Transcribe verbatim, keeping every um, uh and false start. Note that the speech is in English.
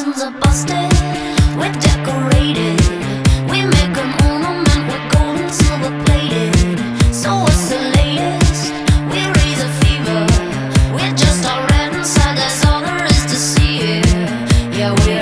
curtains are busted, we're decorated. We make an ornament, we're gold and silver plated. So what's the latest? We raise a fever. We're just all red inside, that's all there is to see here. Yeah, we're